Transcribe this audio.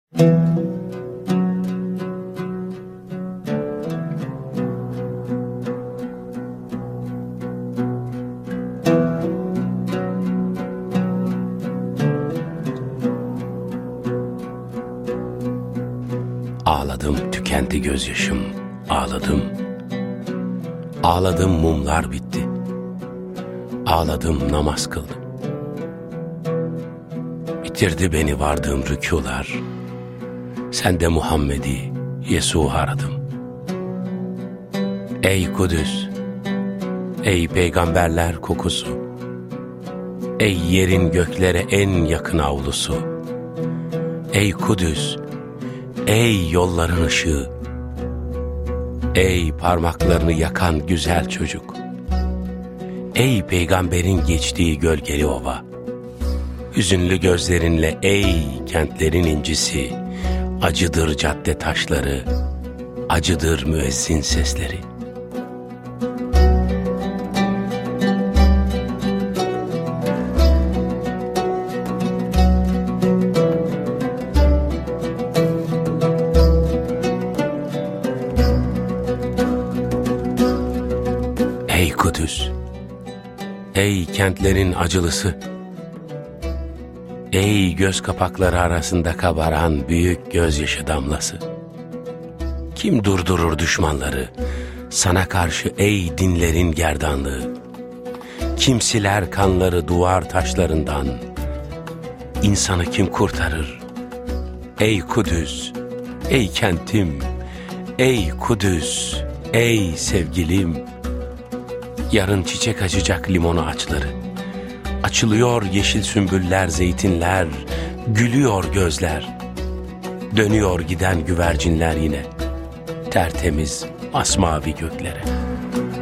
Ağladım, tükendi gözyaşım, ağladım. Ağladım, mumlar bitti. Ağladım, namaz kıldım. Bitirdi beni vardığım rükûlar. Sen de Muhammed'i, Yesû'u aradım. Ey Kudüs, ey peygamberler kokusu, ey yerin göklere en yakın avlusu, ey Kudüs, ey yolların ışığı, ey parmaklarını yakan güzel çocuk, ey peygamberin geçtiği gölgeli ova, hüzünlü gözlerinle ey kentlerin incisi, acıdır cadde taşları, acıdır müezzin sesleri. Ey Kudüs, ey kentlerin acılısı, ey göz kapakları arasında kabaran büyük gözyaşı damlası. Kim durdurur düşmanları, sana karşı ey dinlerin gerdanlığı? Kim siler kanları duvar taşlarından, insanı kim kurtarır? Ey Kudüs, ey kentim, ey Kudüs, ey sevgilim. Yarın çiçek açacak limon ağaçları. Açılıyor yeşil sümbüller, zeytinler, gülüyor gözler. Dönüyor giden güvercinler yine, tertemiz masmavi göklere.